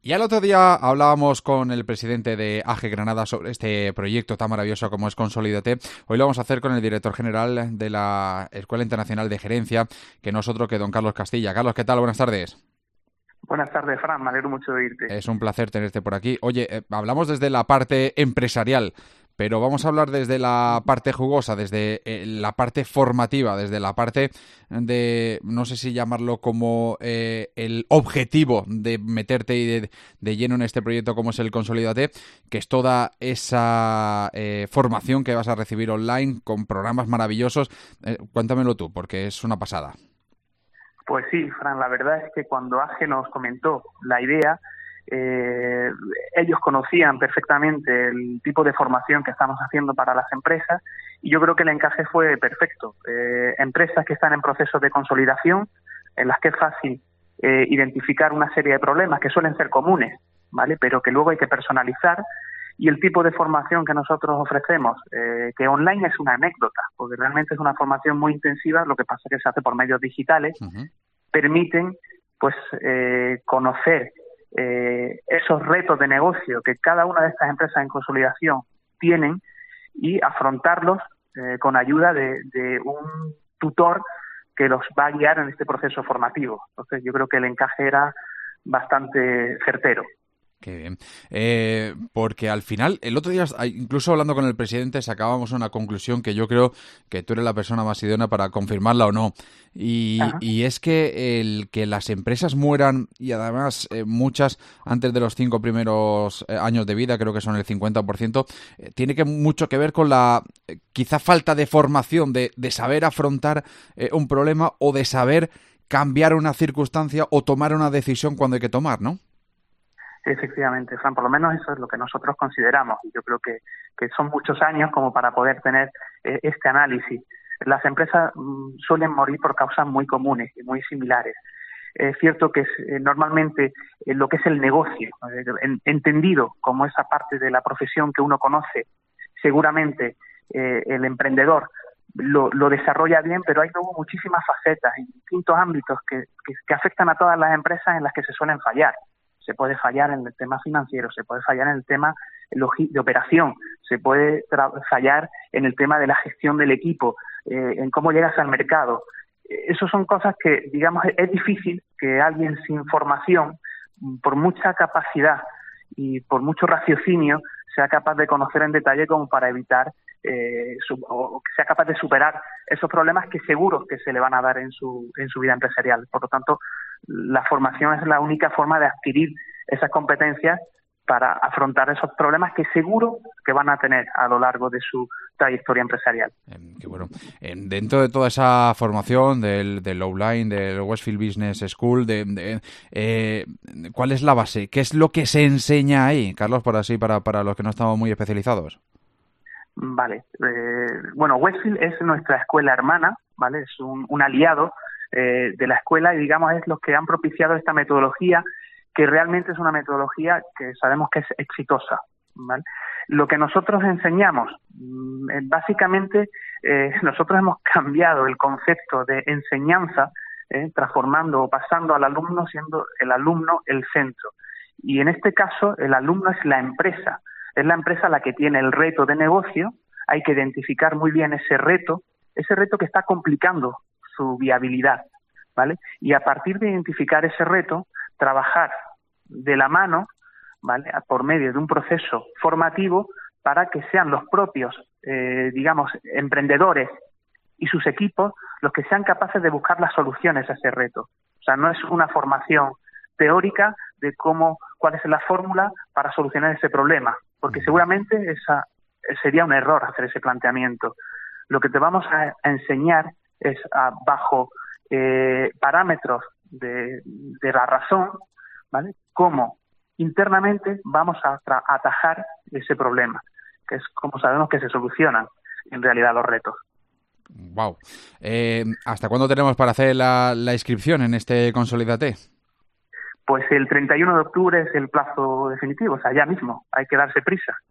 Y el otro día hablábamos con el presidente de AGE Granada sobre este proyecto tan maravilloso como es Consolídate. Hoy lo vamos a hacer con el director general de la Escuela Internacional de Gerencia, que no es otro que don Carlos Castilla. Carlos, ¿qué tal? Buenas tardes. Buenas tardes, Fran, me alegro mucho de oírte. Es un placer tenerte por aquí. Oye, hablamos desde la parte empresarial, pero vamos a hablar desde la parte jugosa, desde la parte formativa, desde la parte de, no sé si llamarlo como el objetivo de meterte y de lleno en este proyecto como es el Consolídate, que es toda esa formación que vas a recibir online con programas maravillosos. Cuéntamelo tú, porque es una pasada. Pues sí, Fran, la verdad es que cuando AGE nos comentó la idea, ellos conocían perfectamente el tipo de formación que estamos haciendo para las empresas y yo creo que el encaje fue perfecto. Empresas que están en procesos de consolidación, en las que es fácil identificar una serie de problemas que suelen ser comunes, ¿vale? Pero que luego hay que personalizar, y el tipo de formación que nosotros ofrecemos, que online es una anécdota, porque realmente es una formación muy intensiva, lo que pasa es que se hace por medios digitales, permiten pues conocer esos retos de negocio que cada una de estas empresas en consolidación tienen y afrontarlos con ayuda de un tutor que los va a guiar en este proceso formativo. Entonces yo creo que el encaje era bastante certero. Qué bien. Porque al final, el otro día, incluso hablando con el presidente, sacábamos una conclusión que yo creo que tú eres la persona más idónea para confirmarla o no. Y es que el que las empresas mueran, y además muchas antes de los 5 primeros años de vida, creo que son el 50%, tiene mucho que ver con la quizá falta de formación, de saber afrontar un problema o de saber cambiar una circunstancia o tomar una decisión cuando hay que tomar, ¿no? Efectivamente, Fran, por lo menos eso es lo que nosotros consideramos, y yo creo que son muchos años como para poder tener este análisis. Las empresas suelen morir por causas muy comunes y muy similares. Es cierto que normalmente lo que es el negocio, entendido como esa parte de la profesión que uno conoce, seguramente el emprendedor lo desarrolla bien, pero hay luego muchísimas facetas en distintos ámbitos que afectan a todas las empresas en las que se suelen fallar. Se puede fallar en el tema financiero, se puede fallar en el tema de operación, se puede fallar en el tema de la gestión del equipo, en cómo llegas al mercado. Esas son cosas que, digamos, es difícil que alguien sin formación, por mucha capacidad y por mucho raciocinio, sea capaz de conocer en detalle como para evitar o que sea capaz de superar esos problemas que seguro que se le van a dar en su vida empresarial. Por lo tanto, la formación es la única forma de adquirir esas competencias para afrontar esos problemas que seguro que van a tener a lo largo de su trayectoria empresarial. Qué bueno. Dentro de toda esa formación del Online, del Westfield Business School, ¿cuál es la base? ¿Qué es lo que se enseña ahí, Carlos, por así, para los que no estamos muy especializados? Vale. Bueno, Westfield es nuestra escuela hermana, ¿vale? Es un aliado de la escuela y, digamos, es los que han propiciado esta metodología, que realmente es una metodología que sabemos que es exitosa, ¿vale? Lo que nosotros enseñamos, básicamente, nosotros hemos cambiado el concepto de enseñanza, transformando o pasando al alumno, siendo el alumno el centro. Y en este caso, el alumno es la empresa la que tiene el reto de negocio. Hay que identificar muy bien ese reto que está complicando su viabilidad, ¿vale? Y a partir de identificar ese reto, trabajar de la mano, ¿vale?, por medio de un proceso formativo para que sean los propios, digamos, emprendedores y sus equipos los que sean capaces de buscar las soluciones a ese reto. O sea, no es una formación teórica de cuál es la fórmula para solucionar ese problema, porque seguramente esa sería un error hacer ese planteamiento. Lo que te vamos a enseñar es bajo parámetros de la razón, ¿vale?, cómo internamente vamos a atajar ese problema, que es como sabemos que se solucionan en realidad los retos. Wow. ¿Hasta cuándo tenemos para hacer la inscripción en este Consolídate? Pues el 31 de octubre es el plazo definitivo, o sea, ya mismo, hay que darse prisa.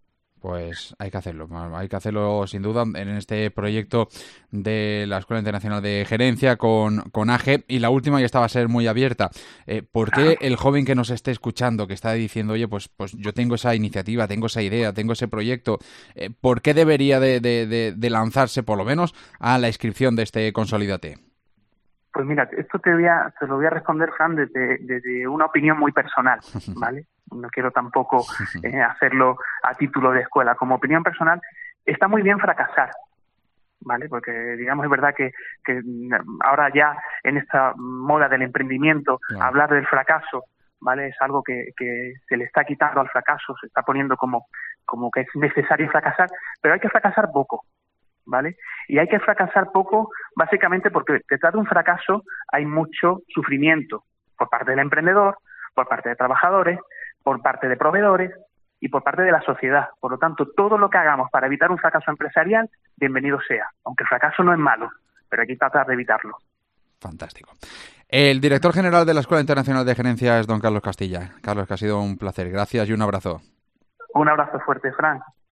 Pues hay que hacerlo sin duda en este proyecto de la Escuela Internacional de Gerencia con AGE. Y la última, y esta va a ser muy abierta, ¿por qué el joven que nos esté escuchando, que está diciendo, oye, pues yo tengo esa iniciativa, tengo esa idea, tengo ese proyecto, ¿por qué debería de lanzarse por lo menos a la inscripción de este Consolídate? Pues mira, esto te lo voy a responder, Fran, desde una opinión muy personal, ¿vale? No quiero tampoco hacerlo a título de escuela. Como opinión personal, está muy bien fracasar, ¿vale? Porque, digamos, es verdad que ahora ya en esta moda del emprendimiento, claro, hablar del fracaso, ¿vale? Es algo que se le está quitando al fracaso, se está poniendo como que es necesario fracasar, pero hay que fracasar poco, ¿vale? Y hay que fracasar poco básicamente porque detrás de un fracaso hay mucho sufrimiento por parte del emprendedor, por parte de trabajadores, por parte de proveedores y por parte de la sociedad. Por lo tanto, todo lo que hagamos para evitar un fracaso empresarial, bienvenido sea. Aunque el fracaso no es malo, pero hay que tratar de evitarlo. Fantástico. El director general de la Escuela Internacional de Gerencia es don Carlos Castilla. Carlos, que ha sido un placer. Gracias y un abrazo. Un abrazo fuerte, Fran.